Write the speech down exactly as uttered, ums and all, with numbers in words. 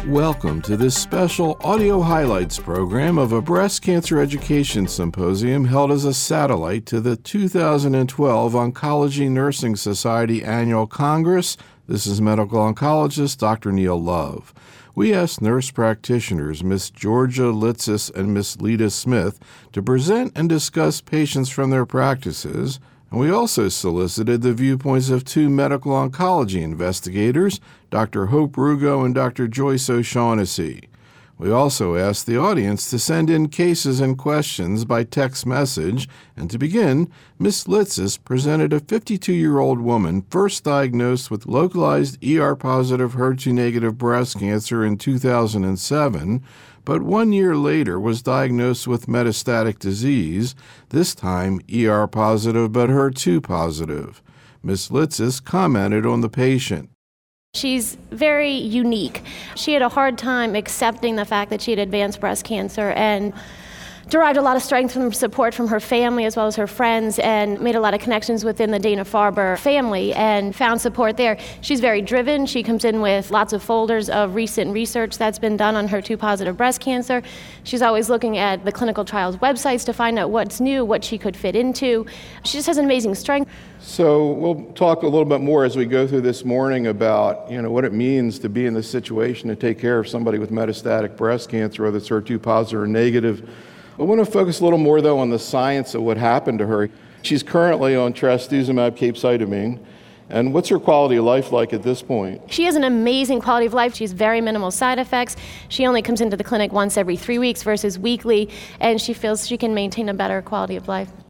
Welcome to this special audio highlights program of a breast cancer education symposium held as a satellite to the two thousand twelve Oncology Nursing Society Annual Congress. This is medical oncologist Doctor Neil Love. We asked nurse practitioners Miss Georgia Litsis and Miss Lita Smith to present and discuss patients from their practices, and we also solicited the viewpoints of two medical oncology investigators, Doctor Hope Rugo and Doctor Joyce O'Shaughnessy. We also asked the audience to send in cases and questions by text message, and to begin, Miss Litsis presented a fifty-two-year-old woman first diagnosed with localized E R-positive H E R two negative breast cancer in two thousand seven, but one year later was diagnosed with metastatic disease, this time E R-positive but H E R two positive. Miss Litsis commented on the patient. She's very unique. She had a hard time accepting the fact that she had advanced breast cancer and derived a lot of strength from support from her family as well as her friends, and made a lot of connections within the Dana-Farber family and found support there. She's very driven. She comes in with lots of folders of recent research that's been done on H E R two positive breast cancer. She's always looking at the clinical trials websites to find out what's new, what she could fit into. She just has an amazing strength. So we'll talk a little bit more as we go through this morning about, you know, what it means to be in this situation to take care of somebody with metastatic breast cancer, whether it's H E R two positive or negative. I want to focus a little more, though, on the science of what happened to her. She's currently on trastuzumab capecitabine. And what's her quality of life like at this point? She has an amazing quality of life. She has very minimal side effects. She only comes into the clinic once every three weeks versus weekly, and she feels she can maintain a better quality of life.